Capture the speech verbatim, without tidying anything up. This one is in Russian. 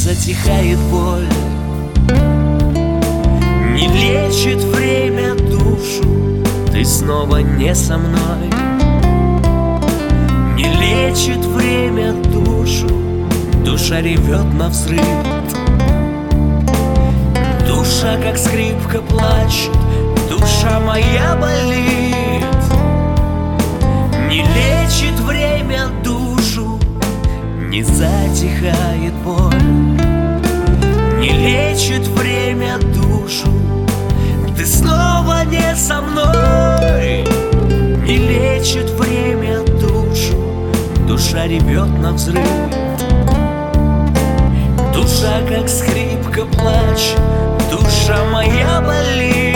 затихает боль, не лечит время душу, ты снова не со мной. Не лечит время душу, душа ревет навзрыд. Душа, как скрипка, плачет, душа моя болит. Не лечит время душу, не затихает боль. Не лечит время душу, ты снова не со мной. Не лечит время душу, душа ревет навзрыд. Душа, как скрипка, плачет, душа моя болит.